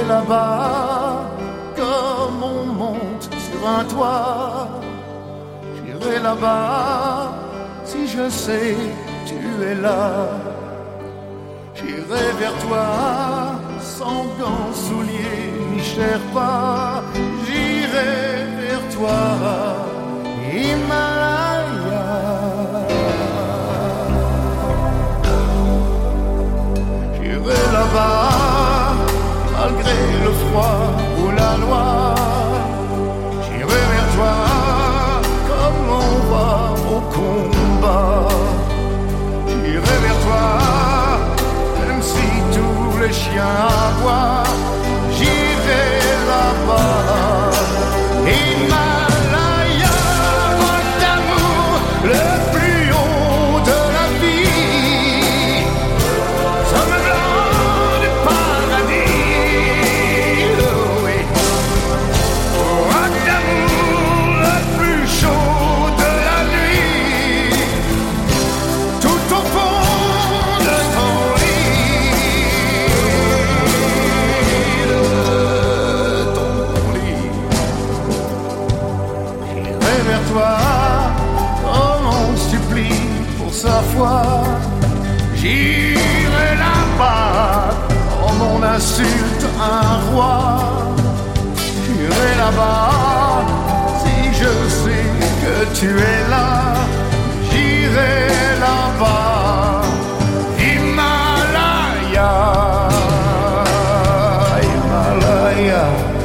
là-bas comme on monte sur un toit. J'irai là-bas si je sais tu es là. J'irai vers toi sans gants, souliers ni Sherpa. J'irai vers toi, Himalaya. J'irai là-bas malgré le froid ou la loi. J'irai vers toi comme on va au combat. J'irai vers toi même si tous les chiens aboient. J'irai là-bas, Himalaya, roc d'amour, le plus haut de la vie. Sommet blanc du paradis, oh oui. Roc d'amour, le plus chaud de la nuit. Tout au fond de ton comme on supplie pour sa foi. J'irai là-bas comme on insulte un roi. J'irai là-bas si je sais que tu es là. J'irai là-bas, Himalaya, Himalaya.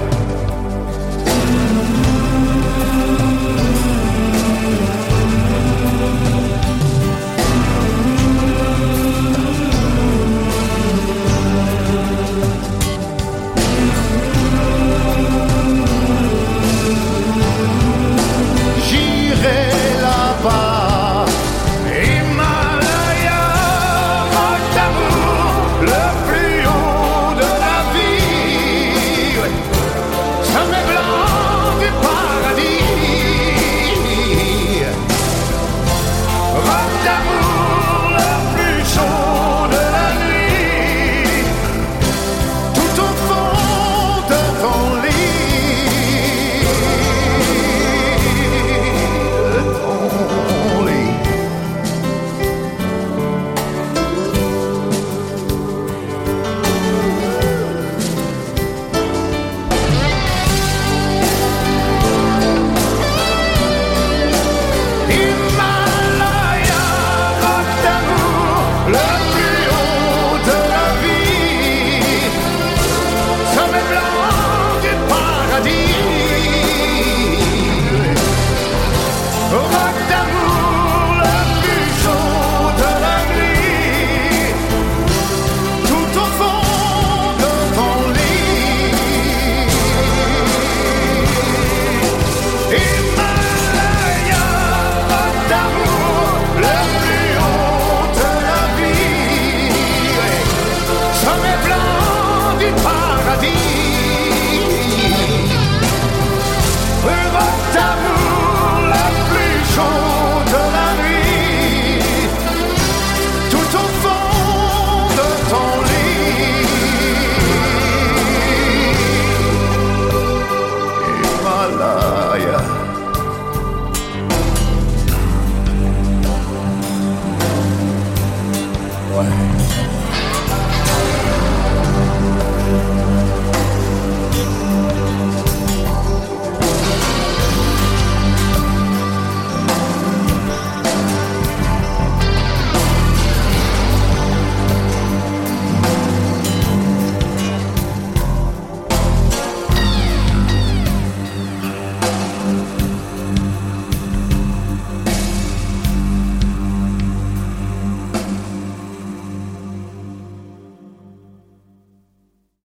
J'irai là-bas, Himalaya, roc d'amour, le plus haut de la vie. Sommet blanc du paradis. Roc d'amour, le plus chaud de la nuit. Tout au fond de ton lit. Himalaya, roc d'amour, le plus haut de la vie. Sommet blanc du paradis. Roc d'amour, le plus chaud de la nuit. Tout au fond de ton lit. Himalaya, roc d'amour, le plus haut de la vie. Sommet blanc du paradis. Roc d'amour, le plus chaud de la nuit. Tout au fond de ton lit. Himalaya. Ouais.